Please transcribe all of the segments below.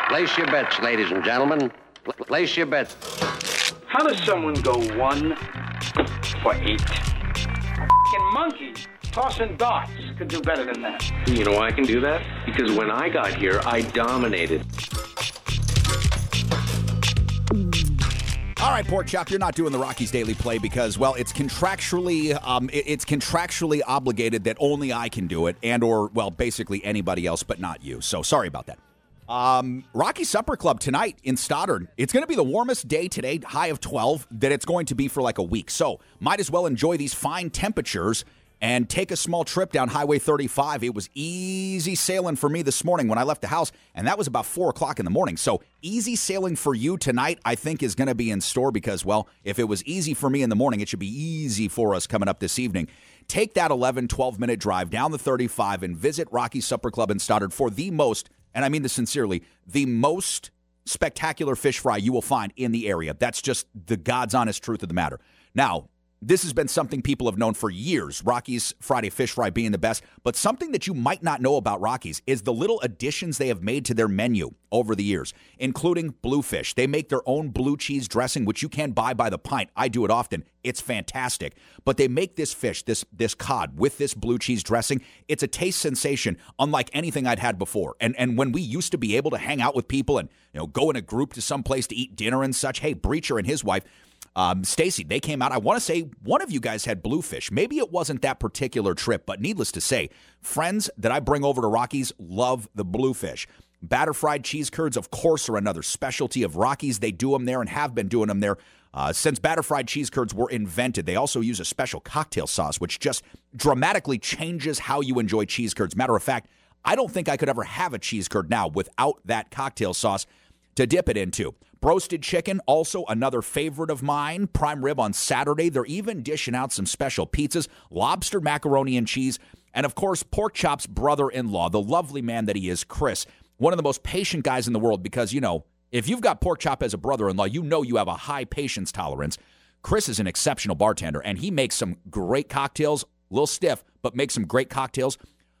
Place your bets, ladies and gentlemen. Place your bets. How does someone go 1 for 8? F***ing monkey tossing darts could do better than that. You know why I can do that? Because when I got here, I dominated. All right, Pork Chop, you're not doing the Rockies Daily Play because, well, it's contractually obligated that only I can do it, and or, well, basically anybody else but not you. So sorry about that. Rocky Supper Club tonight in Stoddard. It's going to be the warmest day today, high of 12, that it's going to be for like a week. So might as well enjoy these fine temperatures and take a small trip down Highway 35. It was easy sailing for me this morning when I left the house, and that was about 4 o'clock in the morning. So easy sailing for you tonight, I think, is going to be in store because, well, if it was easy for me in the morning, it should be easy for us coming up this evening. Take that 11, 12-minute drive down the 35 and visit Rocky Supper Club in Stoddard for the most, and I mean this sincerely, the most spectacular fish fry you will find in the area. That's just the God's honest truth of the matter. Now, this has been something people have known for years, Rocky's Friday Fish Fry being the best, but something that you might not know about Rocky's is the little additions they have made to their menu over the years, including Bluefish. They make their own blue cheese dressing, which you can buy by the pint. I do it often. It's fantastic. But they make this fish, this cod, with this blue cheese dressing. It's a taste sensation unlike anything I'd had before. And when we used to be able to hang out with people and go in a group to some place to eat dinner and such, hey, Breacher and his wife, Stacy, they came out. I want to say one of you guys had Bluefish. Maybe it wasn't that particular trip, but needless to say, friends that I bring over to Rocky's love the Bluefish. Batter fried cheese curds, of course, are another specialty of Rocky's. They do them there and have been doing them there since batter fried cheese curds were invented. They also use a special cocktail sauce, which just dramatically changes how you enjoy cheese curds. Matter of fact, I don't think I could ever have a cheese curd now without that cocktail sauce to dip it into. Broasted chicken, also another favorite of mine. Prime rib on Saturday. They're even dishing out some special pizzas, lobster macaroni and cheese, and of course, Pork Chop's brother-in-law, the lovely man that he is, Chris. One of the most patient guys in the world because, if you've got Pork Chop as a brother-in-law, you have a high patience tolerance. Chris is an exceptional bartender, and he makes some great cocktails, a little stiff, but makes some great cocktails.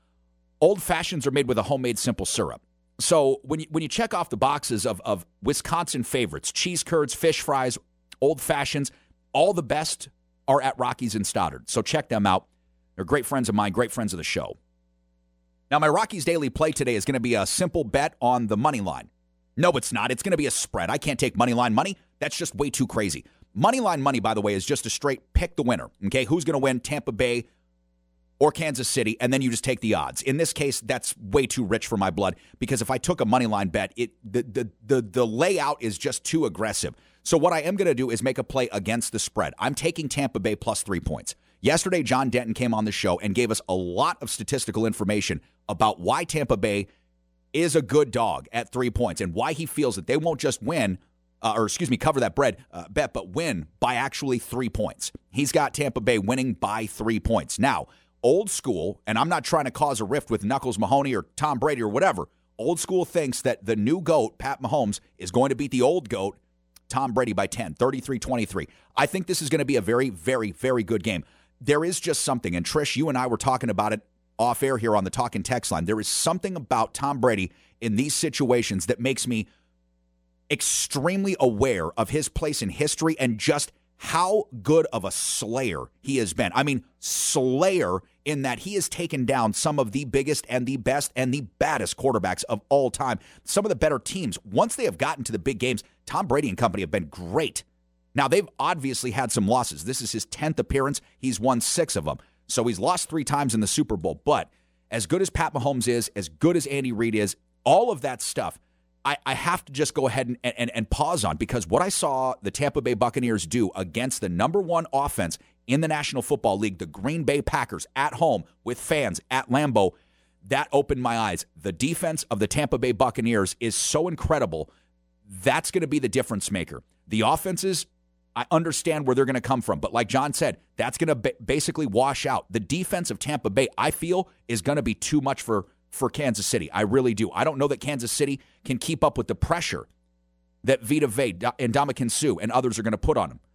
Old Fashions are made with a homemade simple syrup. So when you check off the boxes of Wisconsin favorites, cheese curds, fish fries, Old Fashions, all the best are at Rocky's in Stoddard. So check them out. They're great friends of mine, great friends of the show. Now, my Rocky's Daily Play today is going to be a simple bet on the money line. No, it's not. It's going to be a spread. I can't take money line money. That's just way too crazy. Money line money, by the way, is just a straight pick the winner. Okay, who's going to win, Tampa Bay or Kansas City, and then you just take the odds. In this case, that's way too rich for my blood because if I took a money line bet, the layout is just too aggressive. So what I am going to do is make a play against the spread. I'm taking Tampa Bay plus 3 points. Yesterday, John Denton came on the show and gave us a lot of statistical information about why Tampa Bay is a good dog at 3 points and why he feels that they won't just win, cover that bet, but win by actually 3 points. He's got Tampa Bay winning by 3 points. Now, old school, and I'm not trying to cause a rift with Knuckles Mahoney or Tom Brady or whatever, old school thinks that the new GOAT, Pat Mahomes, is going to beat the old GOAT, Tom Brady, by 10, 33-23. I think this is going to be a very, very, very good game. There is just something, and Trish, you and I were talking about it off air here on the Talk and Text line. There is something about Tom Brady in these situations that makes me extremely aware of his place in history and just how good of a slayer he has been. I mean, slayer in that he has taken down some of the biggest and the best and the baddest quarterbacks of all time. Some of the better teams, once they have gotten to the big games, Tom Brady and company have been great. Now, they've obviously had some losses. This is his 10th appearance. He's won 6 of them. So he's lost 3 times in the Super Bowl. But as good as Pat Mahomes is, as good as Andy Reid is, all of that stuff, I have to just go ahead and pause on because what I saw the Tampa Bay Buccaneers do against the number 1 offense in the National Football League, the Green Bay Packers, at home with fans at Lambeau, that opened my eyes. The defense of the Tampa Bay Buccaneers is so incredible. That's going to be the difference maker. The offenses, I understand where they're going to come from. But like John said, that's going to basically wash out. The defense of Tampa Bay, I feel, is going to be too much for Kansas City. I really do. I don't know that Kansas City can keep up with the pressure that Vita Vea and Ndamukong Suh and others are going to put on them.